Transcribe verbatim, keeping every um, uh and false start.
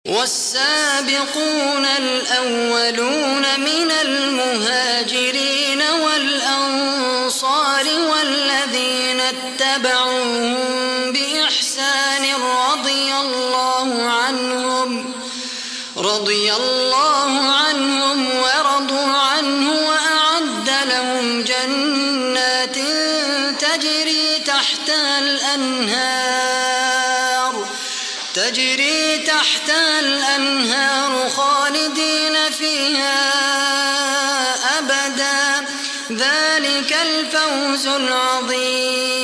والسابقون الأولون من المهاجرين والأنصار والذين اتبعوهم بإحسان رضي الله عنهم رضي الله عنهم ورضوا عنه وأعد لهم جنات تجري تحتها الأنهار تجري تحتها الأنهار خالدين فيها أبدا ذلك الفوز العظيم.